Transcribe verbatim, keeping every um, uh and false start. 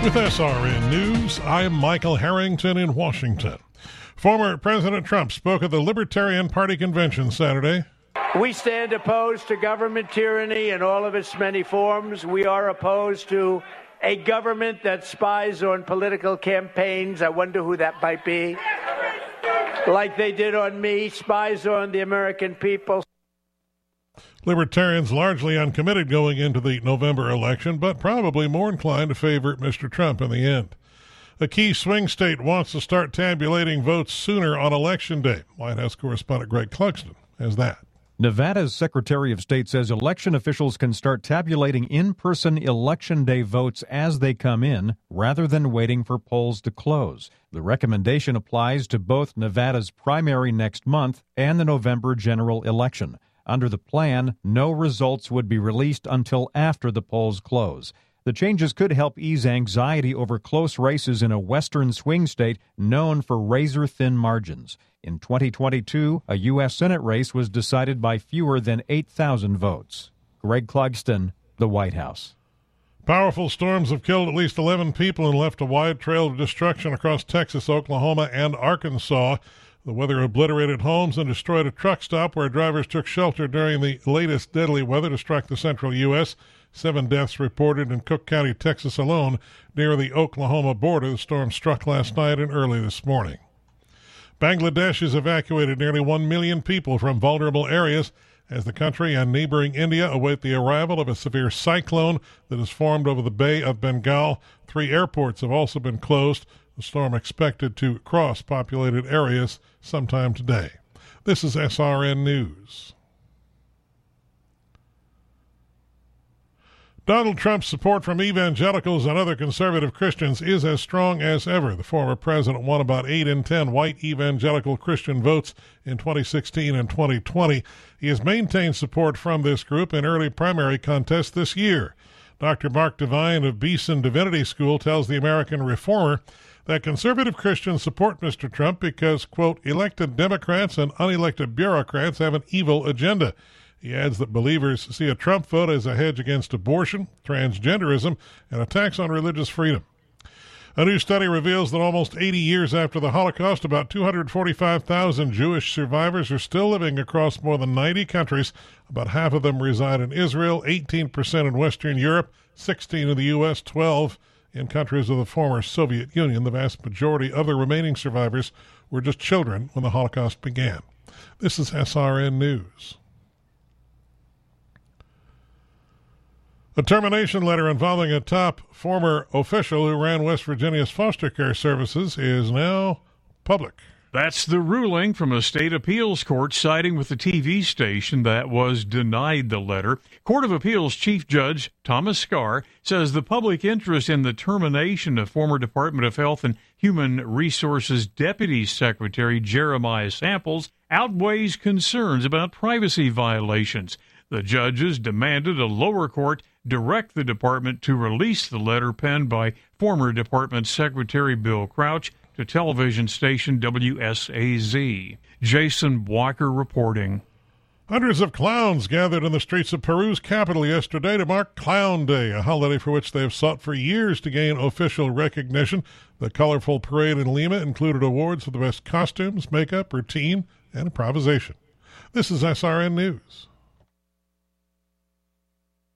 With S R N News, I'm Michael Harrington in Washington. Former President Trump spoke at the Libertarian Party convention Saturday. We stand opposed to government tyranny in all of its many forms. We are opposed to a government that spies on political campaigns. I wonder who that might be. Like they did on me, spies on the American people. Libertarians largely uncommitted going into the November election, but probably more inclined to favor Mister Trump in the end. A key swing state wants to start tabulating votes sooner on Election Day. White House correspondent Greg Clugston has that. Nevada's Secretary of State says election officials can start tabulating in-person Election Day votes as they come in, rather than waiting for polls to close. The recommendation applies to both Nevada's primary next month and the November general election. Under the plan, no results would be released until after the polls close. The changes could help ease anxiety over close races in a western swing state known for razor-thin margins. In twenty twenty-two, a U S Senate race was decided by fewer than eight thousand votes. Greg Clugston, the White House. Powerful storms have killed at least eleven people and left a wide trail of destruction across Texas, Oklahoma, and Arkansas. The weather obliterated homes and destroyed a truck stop where drivers took shelter during the latest deadly weather to strike the central U S Seven deaths reported in Cook County, Texas alone, near the Oklahoma border. The storm struck last night and early this morning. Bangladesh has evacuated nearly one million people from vulnerable areas as the country and neighboring India await the arrival of a severe cyclone that has formed over the Bay of Bengal. Three airports have also been closed. The storm expected to cross populated areas sometime today. This is S R N News. Donald Trump's support from evangelicals and other conservative Christians is as strong as ever. The former president won about eight in ten white evangelical Christian votes in twenty sixteen and twenty twenty. He has maintained support from this group in early primary contests this year. Doctor Mark Devine of Beeson Divinity School tells the American Reformer that conservative Christians support Mister Trump because, quote, elected Democrats and unelected bureaucrats have an evil agenda. He adds that believers see a Trump vote as a hedge against abortion, transgenderism, and attacks on religious freedom. A new study reveals that almost eighty years after the Holocaust, about two hundred forty-five thousand Jewish survivors are still living across more than ninety countries. About half of them reside in Israel, eighteen percent in Western Europe, sixteen in the U S, twelve in countries of the former Soviet Union. The vast majority of the remaining survivors were just children when the Holocaust began. This is S R N News. A termination letter involving a top former official who ran West Virginia's foster care services is now public. That's the ruling from a state appeals court siding with the T V station that was denied the letter. Court of Appeals Chief Judge Thomas Scarr says the public interest in the termination of former Department of Health and Human Resources Deputy Secretary Jeremiah Samples outweighs concerns about privacy violations. The judges demanded a lower court direct the department to release the letter penned by former Department Secretary Bill Crouch to television station W S A Z. Jason Walker reporting. Hundreds of clowns gathered in the streets of Peru's capital yesterday to mark Clown Day, a holiday for which they have sought for years to gain official recognition. The colorful parade in Lima included awards for the best costumes, makeup, routine, and improvisation. This is S R N News.